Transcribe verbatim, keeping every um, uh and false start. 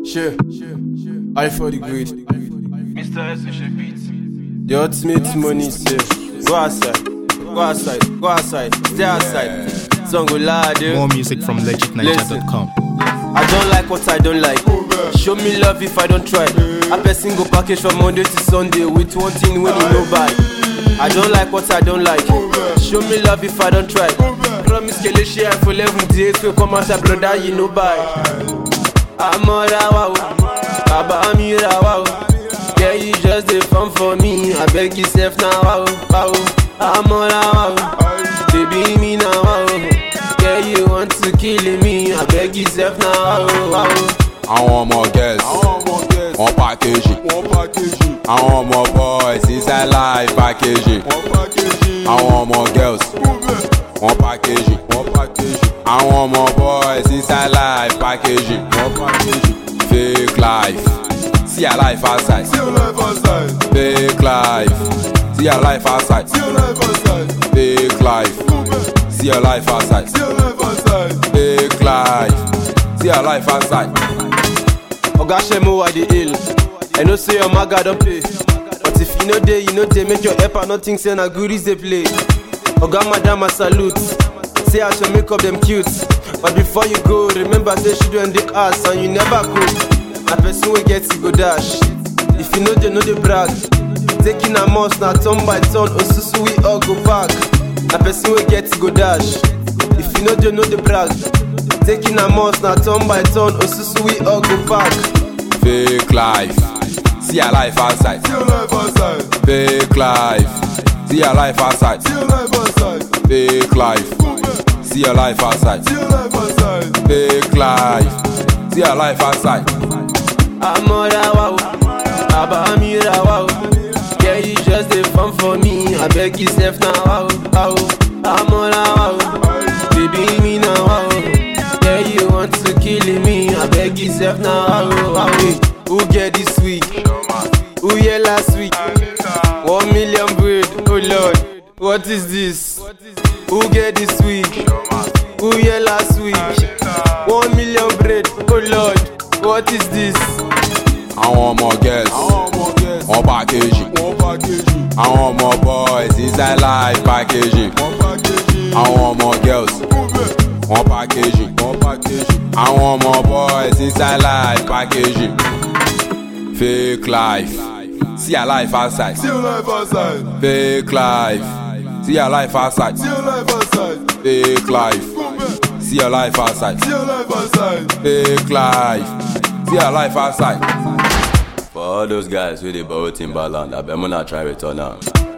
Sure, I for the great. Mister S beats. The ultimate money, sir. Go outside, go outside, go outside, stay outside. Song go loud, eh? More music from legit niger dot com. I don't like what I don't like. Show me love if I don't try. A person go package from Monday to Sunday with one thing when you know buy. I don't like what I don't like. Show me love if I don't try. Promise Kele share for eleven days to come out a brother you know buy. I'm all wow, Baba Amira wow. Yeah, you just the fun for me. I beg yourself now wow, wow. I'm all wow, baby me now wow. Yeah, you want to kill me. I beg yourself now wow, wow. I want more girls, one package. I want more boys, inside life package. I want more girls, one package. I want more boys, inside life package. Fake life, see your life outside. Fake life, see your life outside. Fake life, see your life outside. Fake life, see your life outside. Oga Shemo at the hill. I know say your maga don't pay. But if you know they, you know they make your helper not think say na goodies they play. Oga madam a salute. Say I shall make up them cute. But before you go, remember say she do in the ass and you never cook. A person will get to go dash. If you know they know they brag. Taking a mouse now turn by turn, osusu we all go back. A person will get to go dash. If you know they know they brag. Taking a mouse now turn by turn, osusu we all go back. Fake life, see your life outside. Fake life, see your life outside. Fake life, see your life outside. Fake life, see your life outside. I'm all wow, Baba Amira wow. Yeah, you just the fun for me. I beg yourself now wow, wow. I'm all wow, baby me now wow. Yeah, you want to kill me. I beg yourself now wow, wow. Who get this week? Who yeah last week? One million bread, oh Lord, what is this? Who get this week? Who yeah last week? One million bread, oh Lord, what is this? I want more girls, one package. I want more boys, inside life package. I want more girls, one package. I want more boys, inside life package. Fake life, see your life outside. Fake life, see your life outside. Fake life, see your life outside. Fake life, see your life outside. For all those guys with the boat in Timberland, I bet I'm not try return now.